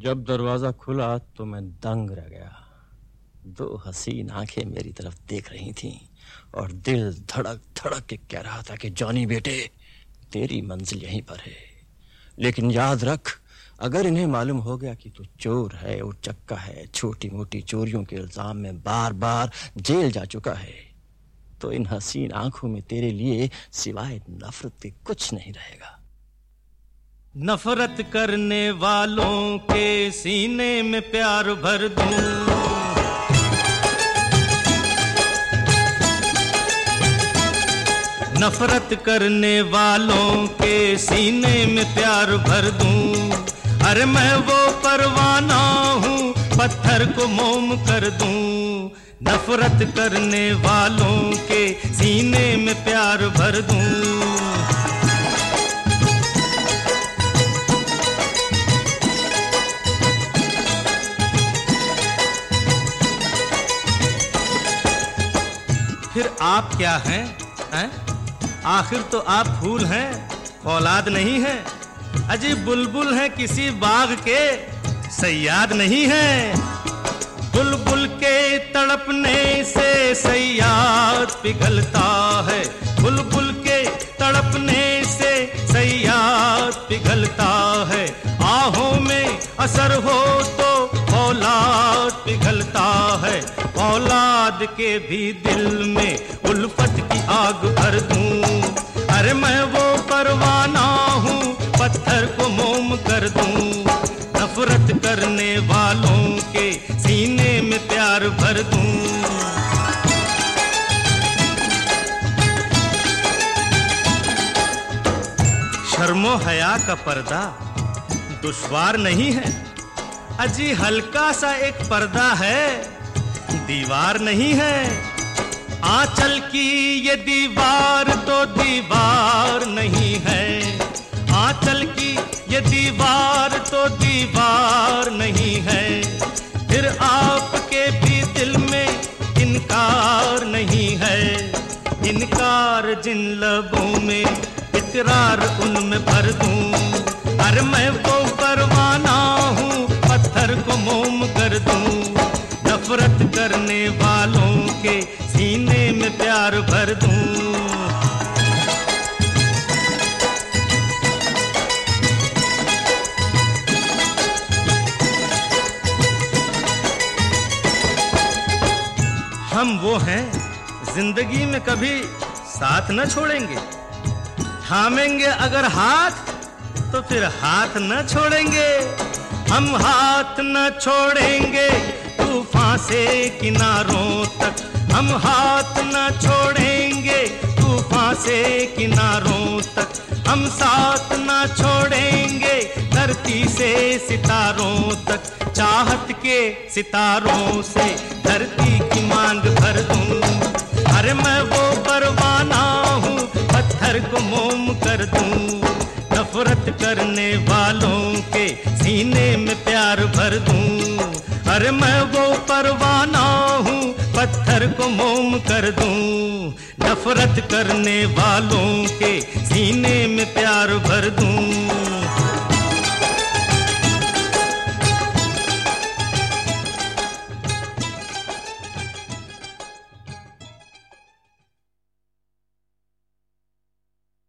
जब दरवाजा खुला तो मैं दंग रह गया। दो हसीन आंखें मेरी तरफ देख रही थीं और दिल धड़क धड़क के कह रहा था कि जॉनी बेटे, तेरी मंजिल यहीं पर है। लेकिन याद रख, अगर इन्हें मालूम हो गया कि तू चोर है, उचक्का है, छोटी मोटी चोरियों के इल्जाम में बार बार जेल जा चुका है, तो इन हसीन आंखों में तेरे लिए सिवाय नफरत के कुछ नहीं रहेगा। नफरत करने वालों के सीने में प्यार भर दूं, नफरत करने वालों के सीने में प्यार भर दूं। अरे मैं वो परवाना हूँ, पत्थर को मोम कर दूं। नफरत करने वालों के सीने में प्यार भर दूं। फिर आप क्या हैं? आखिर तो आप फूल हैं, औलाद नहीं हैं। अजी बुलबुल हैं किसी बाग के, सयाद नहीं हैं। बुलबुल के तड़पने से सयाद पिघलता है, बुलबुल के तड़पने से सयाद पिघलता है। आहों में असर हो तो औलाद पिघलता है। औलाद के भी दिल में उल्फत की आग भर दूं। अरे मैं वो परवाना हूँ, पत्थर को मोम कर दूं। नफरत करने वालों के सीने में प्यार भर दूं। शर्मो हया का पर्दा दुश्वार नहीं है। अजी हल्का सा एक पर्दा है, दीवार नहीं है। आंचल की ये दीवार तो दीवार नहीं है। आंचल की ये दीवार तो दीवार नहीं है। फिर आपके भी दिल में इनकार नहीं है। इनकार जिन लबों में, इकरार उनमें भर दूं। अरे मैं वो परवाना हूँ, पत्थर को मोम कर दूं। नफरत करने वालों के सीने में प्यार भर दूं। हम वो हैं, जिंदगी में कभी साथ न छोड़ेंगे। थामेंगे अगर हाथ तो फिर हाथ न छोड़ेंगे। हम हाथ न छोड़ेंगे तूफान से किनारों तक। हम हाथ न छोड़ेंगे तूफान से किनारों तक। हम साथ न छोड़ेंगे धरती से सितारों तक। चाहत के सितारों से धरती की मांग भर दूं। अरे मैं वो परवाना हूँ, पत्थर को मोम कर दूं। नफरत करने वालों के सीने में प्यार भर दूं। अरे मैं वो परवाना हूँ, पत्थर को मोम कर दूं। नफरत करने वालों के सीने में प्यार भर दूं।